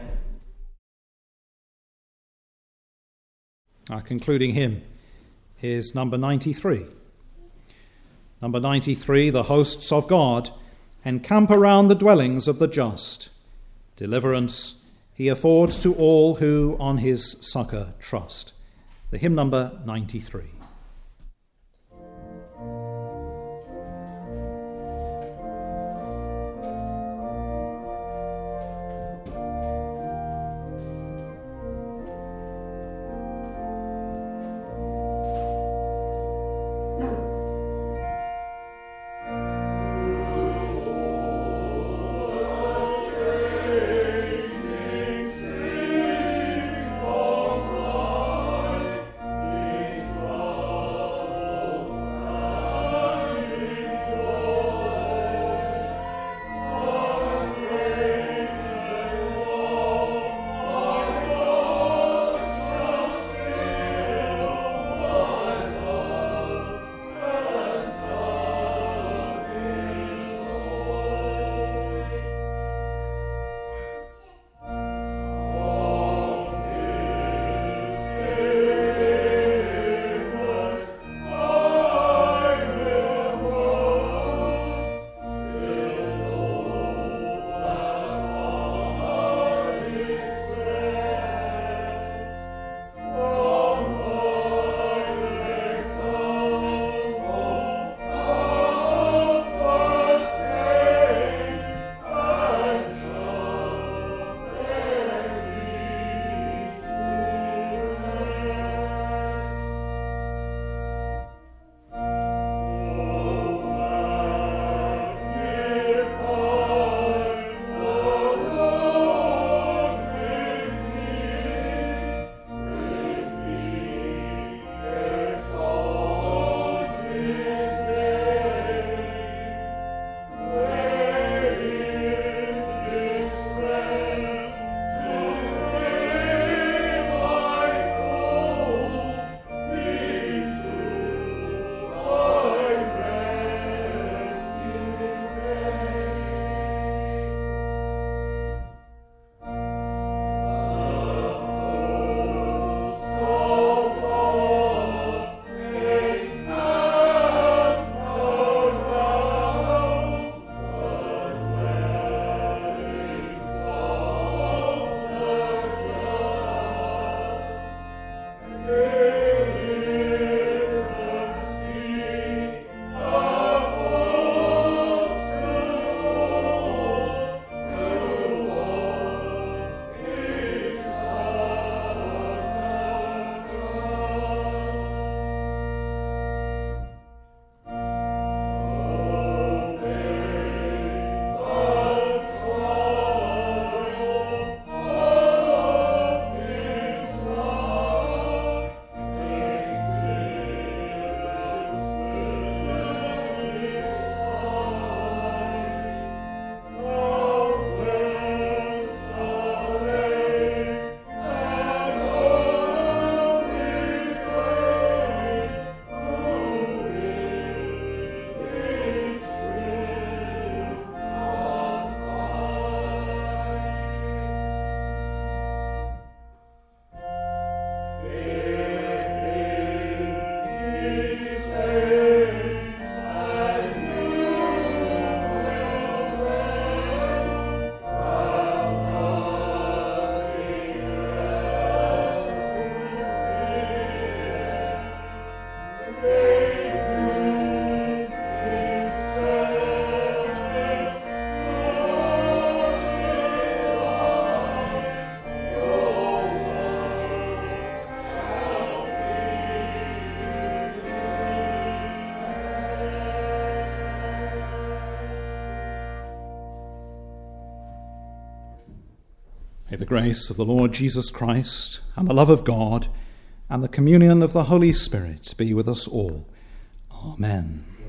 Our concluding hymn is number 93. Number 93, the hosts of God encamp around the dwellings of the just. Deliverance he affords to all who on his succor trust. The hymn number 93. Israel. May the grace of the Lord Jesus Christ and the love of God and the communion of the Holy Spirit be with us all. Amen.